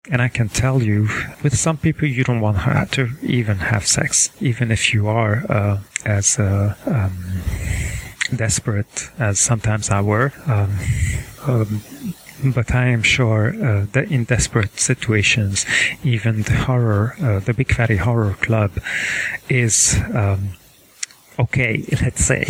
And I can tell you, with some people, you don't want to even have sex, even if you are as desperate as sometimes I were. But I am sure that in desperate situations, even the Big Fatty Horror Club is okay, let's say.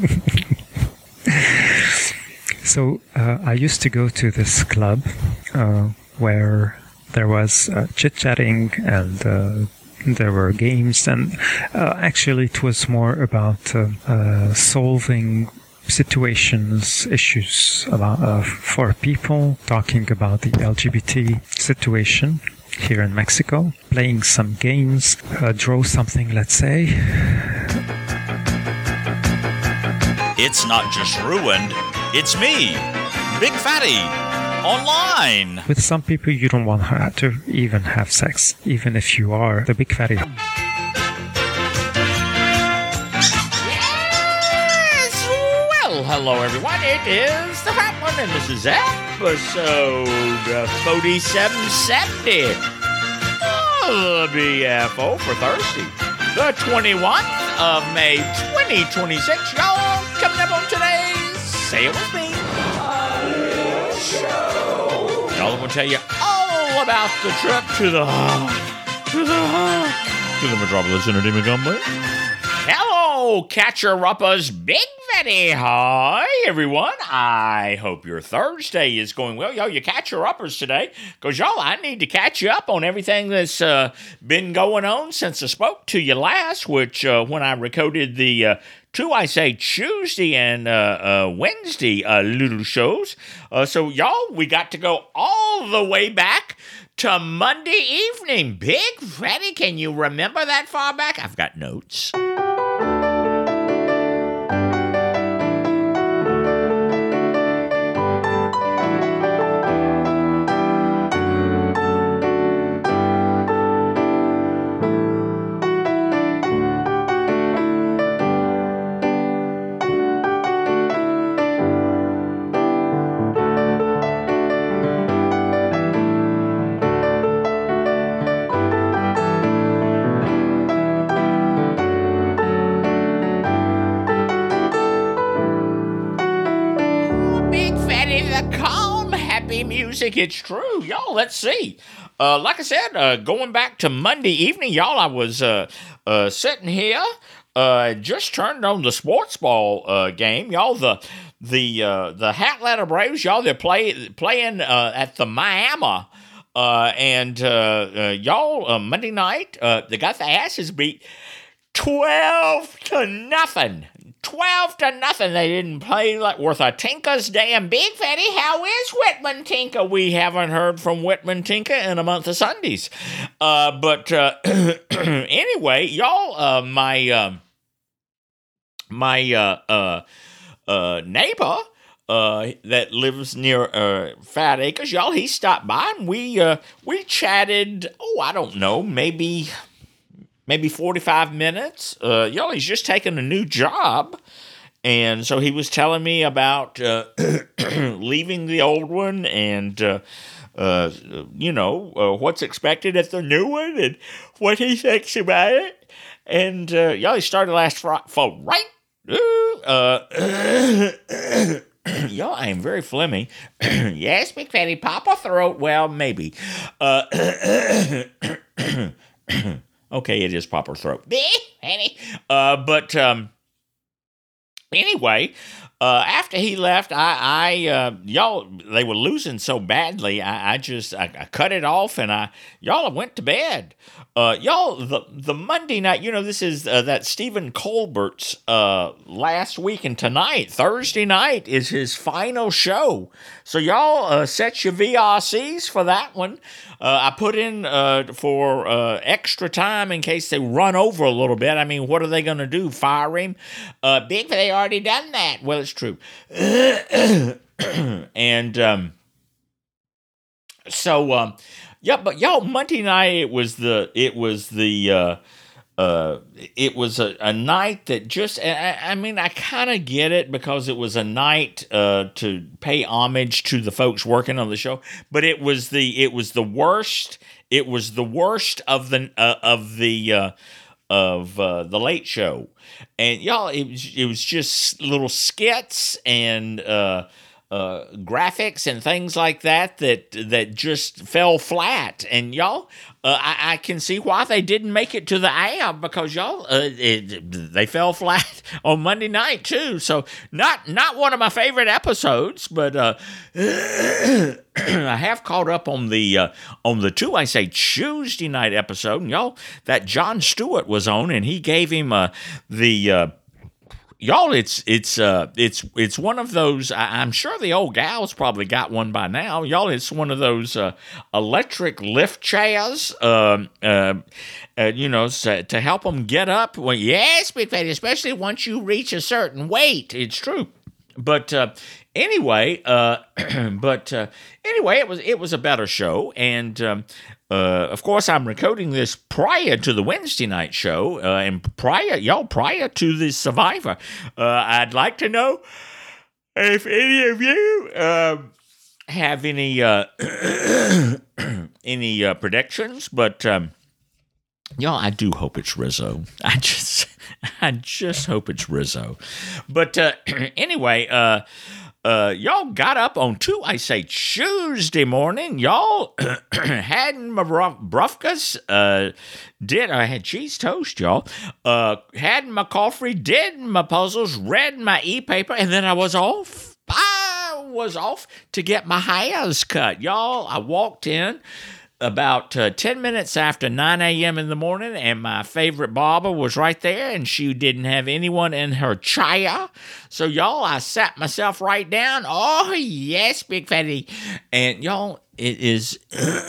So I used to go to this club where there was chit-chatting and there were games, and actually it was more about solving situations, issues about, for people, talking about the LGBT situation here in Mexico, playing some games, draw something, let's say. It's not just ruined, it's me, Big Fatty, online. With some people, you don't want to even have sex, even if you are the Big Fatty. Yes! Well, hello everyone, it is the Fat One, and this is episode 4770 of BFO for Thursday, the 21th of May, 2026. Y'all, coming up on today's Say It With Me show. Y'all, I'm going to tell you all about the trip to the Metropolis Entertainment Complex. Hello, Catcher-Uppers, Big Fatty. Hi, everyone. I hope your Thursday is going well. Y'all, you Catcher-Uppers today, because y'all, I need to catch you up on everything that's been going on since I spoke to you last, which when I recorded the Tuesday and Wednesday little shows. So, y'all, we got to go all the way back to Monday evening. Big Fatty, can you remember that far back? I've got notes. Music, it's true. Y'all, let's see. Like I said, going back to Monday evening, y'all, I was sitting here, just turned on the sports ball game. Y'all, the Atlanta Braves, y'all, they're playing at the Miami. Y'all, Monday night, they got their asses beat 12-0. 12-0. They didn't play like worth a tinker's damn. Big Fatty, how is Whitman Tinker? We haven't heard from Whitman Tinker in a month of Sundays. But anyway, y'all, my neighbor that lives near Fat Acres, y'all, he stopped by and we chatted. Oh, I don't know, maybe 45 minutes. Y'all, he's just taken a new job. And so he was telling me about leaving the old one and, what's expected at the new one and what he thinks about it. And, y'all, he started last Friday. Y'all, I am very phlegmy. Yes, Big Fatty, pop a throat. Well, maybe. Okay, it is proper throat. Anyway, after he left, y'all, they were losing so badly, I cut it off and I went to bed. Y'all, the Monday night, this is that Stephen Colbert's last week, and tonight, Thursday night, is his final show. So y'all set your VRCs for that one. I put in for extra time in case they run over a little bit. I mean, what are they going to do? Fire him? Big, they already done that. Well, it's true. And so, yeah, but y'all, Monday night it was the it was a night that just, I mean, I kind of get it because it was a night to pay homage to the folks working on the show, but it was the worst. It was the worst of the Late Show, and y'all, it was just little skits and graphics and things like that just fell flat. And y'all, I can see why they didn't make it to the air, because y'all, they fell flat on Monday night too. So not one of my favorite episodes, but I have caught up on the Tuesday night episode. And y'all, that Jon Stewart was on, and he gave him y'all, it's one of those. I'm sure the old gal's probably got one by now. Y'all, it's one of those electric lift chairs. To help them get up. Well, yes, Big Fatty, especially once you reach a certain weight. It's true. But anyway, it was a better show, and of course, I'm recording this prior to the Wednesday night show, and prior to the Survivor. I'd like to know if any of you have any any predictions, but y'all, I do hope it's Rizzo. I just hope it's Rizzo. But anyway, y'all got up on Tuesday morning. Y'all had my brufkas, I had cheese toast, y'all. Had my coffee, did my puzzles, read my e-paper, and then I was off. I was off to get my hairs cut. Y'all, I walked in about 10 minutes after 9 a.m. in the morning, and my favorite barber was right there, and she didn't have anyone in her chair. So, y'all, I sat myself right down. Oh, yes, Big Fatty. And, y'all, it is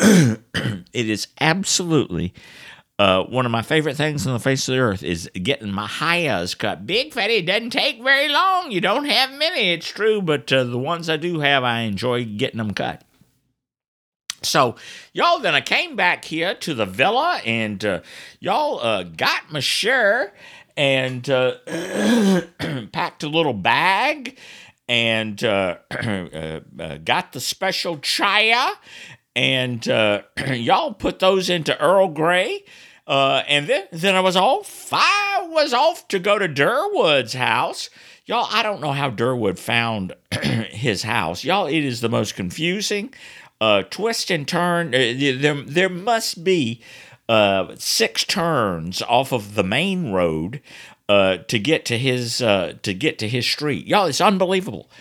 absolutely one of my favorite things on the face of the earth is getting my hairs cut. Big Fatty, it doesn't take very long. You don't have many, it's true, but the ones I do have, I enjoy getting them cut. So, y'all, then I came back here to the villa, and y'all got my share and packed a little bag and got the special chaya, and y'all put those into Earl Grey. And then I was off. I was off to go to Durwood's house. Y'all, I don't know how Durwood found his house. Y'all, it is the most confusing twist and turn. There must be 6 turns off of the main road to get to his street. Y'all, it's unbelievable.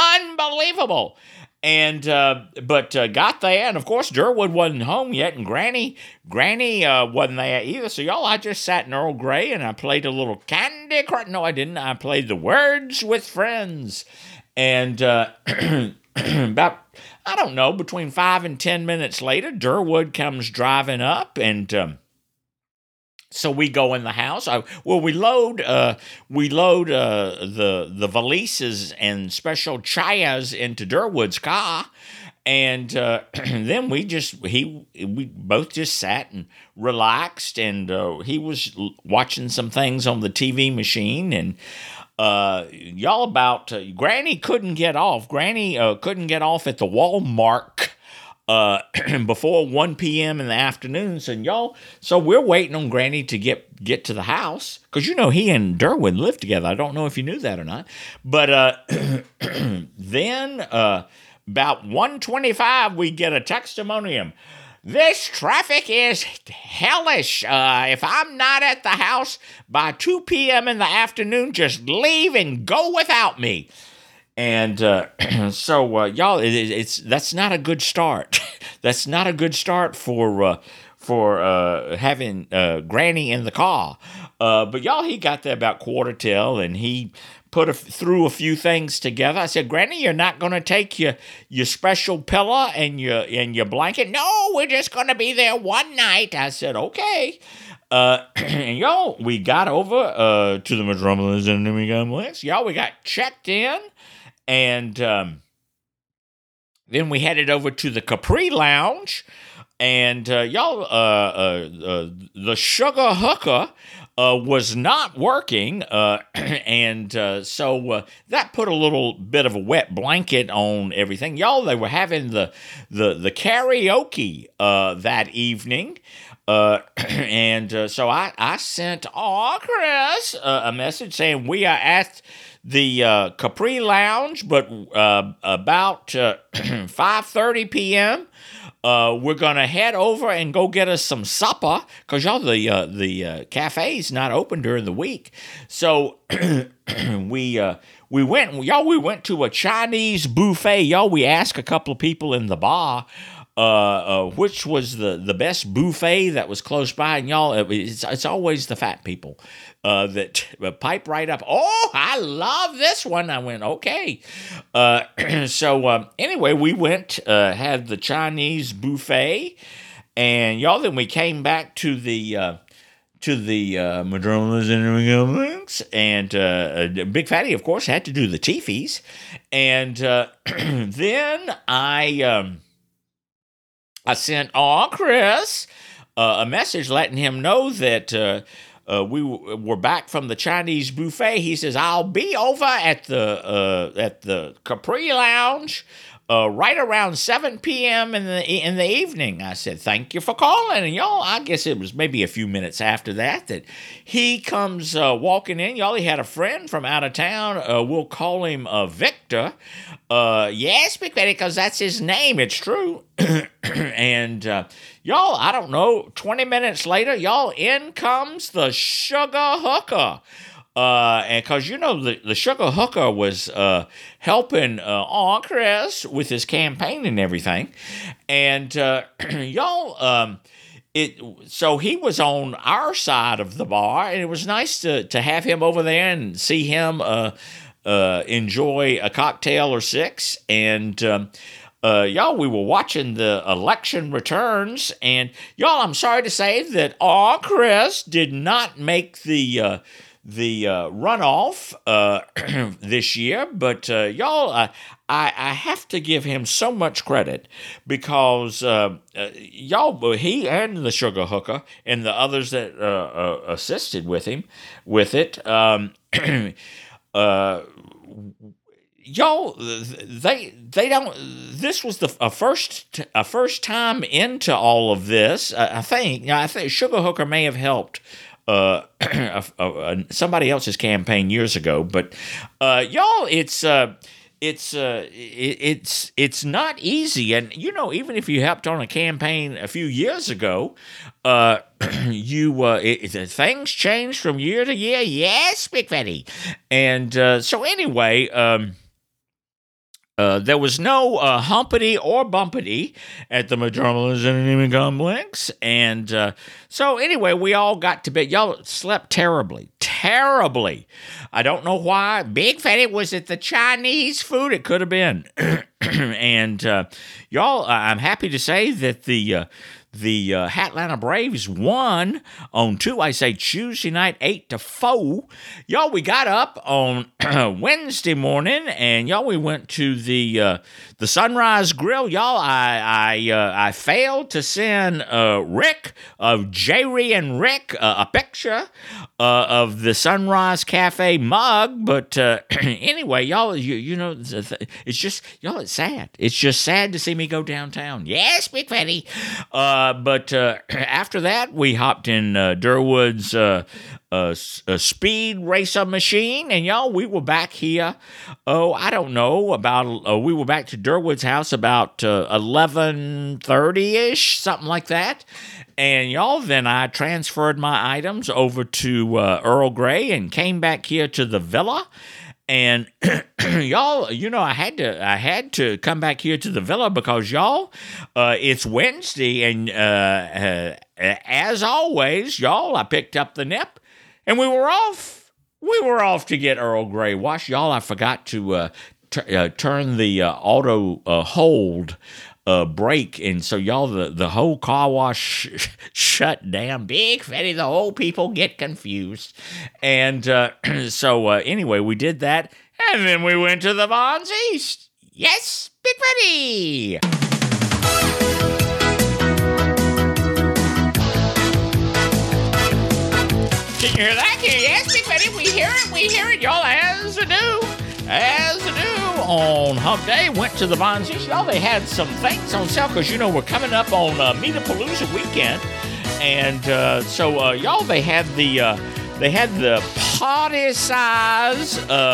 And but got there, and of course Durwood wasn't home yet, and Granny wasn't there either. So y'all, I just sat in Earl Grey and I played a little Candy Crush. No, I didn't. I played the Words with Friends, and about, I don't know, between 5 and 10 minutes later, Durwood comes driving up, and so we go in the house. We load the valises and special chayas into Durwood's car, and then we both just sat and relaxed, and he was watching some things on the TV machine, and y'all, about Granny couldn't get off. Granny couldn't get off at the Walmart before 1 p.m. in the afternoons, and y'all, so we're waiting on Granny to get to the house, because he and Durwood live together. I don't know if you knew that or not, but then about 1:25 we get a testimonium. This traffic is hellish. If I'm not at the house by 2 p.m. in the afternoon, just leave and go without me. And so, y'all, that's not a good start. That's not a good start for having Granny in the car. But y'all, he got there about 1:45, and he threw a few things together. I said, Granny, you're not going to take your special pillow and your blanket? No, we're just going to be there one night. I said, okay. And y'all, we got over to the Metropolis and then we got West. Y'all, we got checked in, and then we headed over to the Capri Lounge. And y'all, the sugar hooker was not working, and so that put a little bit of a wet blanket on everything. Y'all, they were having the karaoke that evening. And so I sent Chris a message saying we are at the Capri Lounge, but about 5:30 p.m. We're gonna head over and go get us some supper, cause y'all the cafe's not open during the week. So we went to a Chinese buffet. Y'all, we asked a couple of people in the bar which was the best buffet that was close by, and y'all, it's always the fat people that pipe right up. Oh, I love this one. I went, okay. So anyway, we went, had the Chinese buffet, and y'all, then we came back to the Madrona's Links, and Big Fatty, of course, had to do the Teefies, and then I sent Chris a message letting him know that we were back from the Chinese buffet. He says, I'll be over at the Capri Lounge right around 7 p.m. in the evening. I said, thank you for calling. And y'all, I guess it was maybe a few minutes after that he comes walking in. Y'all, he had a friend from out of town. We'll call him Victor. Yes, Big Betty, because that's his name. It's true. And y'all, I don't know, 20 minutes later, y'all, in comes the sugar hooker. And because, you know, the sugar hooker was helping Chris with his campaign and everything. And y'all, so he was on our side of the bar, and it was nice to have him over there and see him enjoy a cocktail or six. And y'all, we were watching the election returns, and y'all, I'm sorry to say that Chris did not make the runoff this year, but y'all, I have to give him so much credit because y'all, he and the sugar hooker and the others that assisted with him with it, y'all, they don't. This was a first time into all of this. I think sugar hooker may have helped somebody else's campaign years ago, but y'all, it's not easy. And you know, even if you helped on a campaign a few years ago, things change from year to year. Yes, Big Fatty. And so anyway, there was no humpity or bumpity at the Madrona's Enemy Complex. And so anyway, we all got to bed. Y'all slept terribly. I don't know why. Big Fatty, was it the Chinese food? It could have been. And y'all, I'm happy to say that the Atlanta Braves won on Tuesday night, 8-4. Y'all, we got up on Wednesday morning, and y'all, we went to the Sunrise Grill. Y'all, I failed to send Rick of Jerry and Rick a picture of the Sunrise Cafe mug, but anyway, y'all, you know, it's just, y'all, it's sad. It's just sad to see me go downtown. Yes, Big Fatty. But after that, we hopped in Durwood's speed racer machine, and y'all, we were back here. I don't know, we were back to Durwood's house about 11:30-ish, something like that. And y'all, then I transferred my items over to Earl Grey and came back here to the villa. And y'all, you know, I had to come back here to the villa because y'all, it's Wednesday, and as always, y'all, I picked up the nip, and we were off. We were off to get Earl Grey washed. Y'all, I forgot to turn the auto hold break, and so y'all, the whole car wash shut down. Big Fatty, the whole people get confused. And so anyway, we did that, and then we went to the Vons East. Yes, Big Fatty. you hear that? Yes, Big Betty, we hear it, y'all, as I do. On Hump Day, went to the Bonzies. Y'all, they had some things on sale because, we're coming up on Meetapalooza weekend. And so, y'all, they had the party size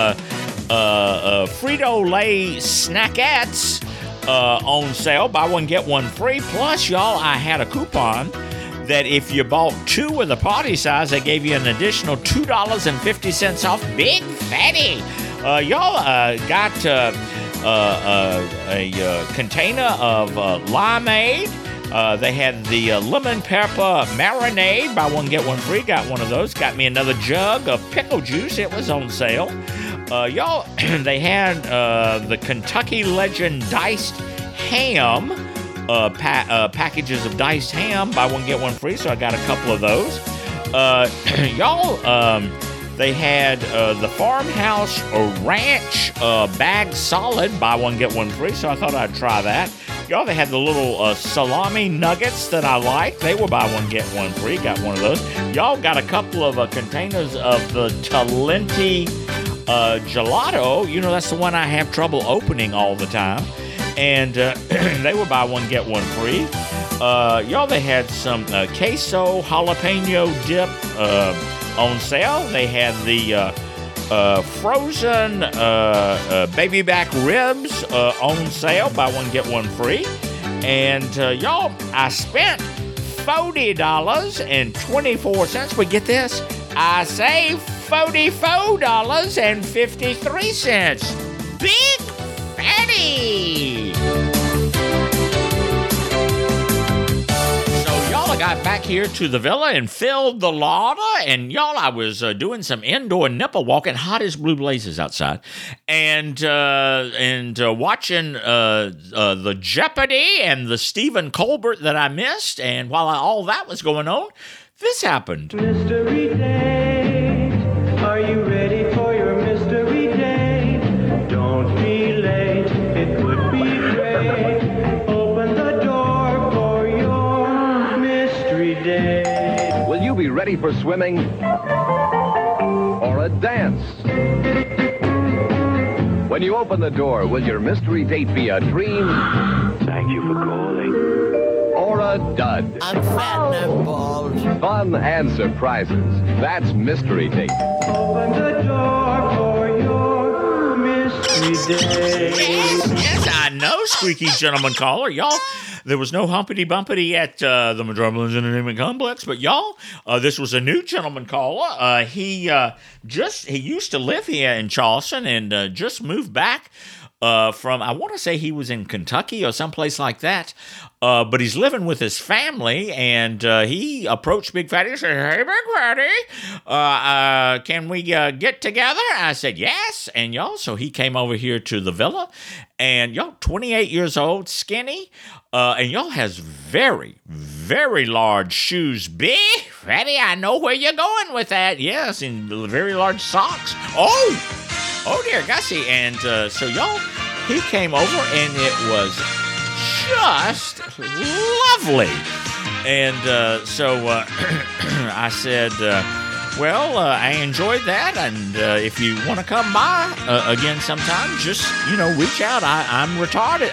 Frito-Lay Snackettes on sale. Buy one, get one free. Plus, y'all, I had a coupon that if you bought 2 of the party size, they gave you an additional $2.50 off Big Fatty. Y'all got a container of limeade. They had the lemon pepper marinade. Buy one, get one free. Got one of those. Got me another jug of pickle juice. It was on sale. Y'all, they had the Kentucky Legend diced ham. Packages of diced ham. Buy one, get one free. So I got a couple of those. Y'all, they had the Farmhouse Ranch bag solid. Buy one, get one free. So I thought I'd try that. Y'all, they had the little salami nuggets that I like. They were buy one, get one free. Got one of those. Y'all got a couple of containers of the Talenti gelato. That's the one I have trouble opening all the time. And they were buy one, get one free. Y'all, they had some queso jalapeno dip on sale. They had the frozen baby back ribs on sale. Buy one, get one free. And y'all, I spent $40.24. But get this, I saved $44.53. Big Fatty! So y'all, I got back here to the villa and filled the larder, and y'all, I was doing some indoor nipple walking, hot as blue blazes outside, and watching the Jeopardy and the Stephen Colbert that I missed, and while all that was going on, this happened. Mystery Date, are you ready for your mystery date? Don't be late, it would be great. Open the door for your mystery date. Will you be ready for swimming or a dance? When you open the door, will your mystery date be a dream? Thank you for calling. Or a dud? I'm fat and bald. Fun and surprises. That's Mystery Date. Open the door for your mystery date. Yes, I know, squeaky gentleman caller. Y'all, there was no humpity-bumpity at the Metropolis Entertainment Complex, but y'all, this was a new gentleman caller. He used to live here in Charleston and just moved back from, I want to say he was in Kentucky or someplace like that. But he's living with his family, and he approached Big Fatty and said, "Hey, Big Fatty, can we get together?" I said, "Yes." And y'all, so he came over here to the villa, and y'all, 28 years old, skinny, and y'all has very, very large shoes. Big Fatty, I know where you're going with that. Yes, and very large socks. Oh dear, Gussie. And so y'all, he came over, and it was just lovely. And so I said, well, I enjoyed that, and if you want to come by again sometime, just, reach out. I'm retired.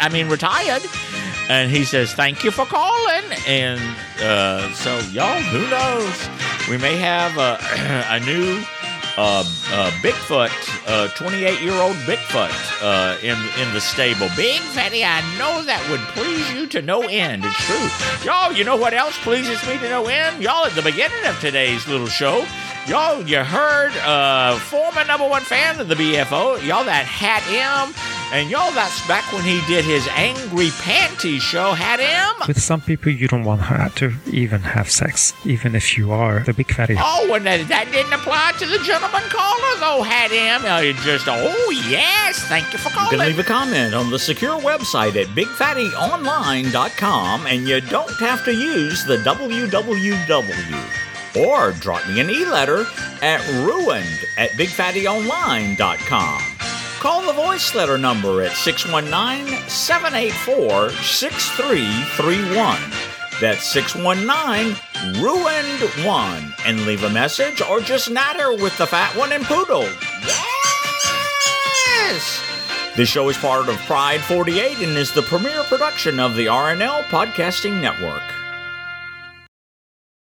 And he says, "Thank you for calling." And so, y'all, who knows? We may have a new Bigfoot, 28-year-old Bigfoot in the stable. Big Fatty, I know that would please you to no end. It's true. Y'all, you know what else pleases me to no end? Y'all, at the beginning of today's little show, y'all, you heard former #1 fan of the BFO, y'all, that Hat M. And y'all, that's back when he did his Angry Panties show, Hat M. With some people, you don't want to even have sex, even if you are the Big Fatty. Oh, and that didn't apply to the gentleman caller, though, Hat M. Oh, yes, thank you for calling. You can leave a comment on the secure website at BigFattyOnline.com, and you don't have to use the www. Or drop me an e-letter at ruined@BigFattyOnline.com. Call the voice letter number at 619-784-6331. That's 619 Ruined One and leave a message or just natter with the Fat One and Poodle. Yes! This show is part of Pride 48 and is the premier production of the RNL Podcasting Network.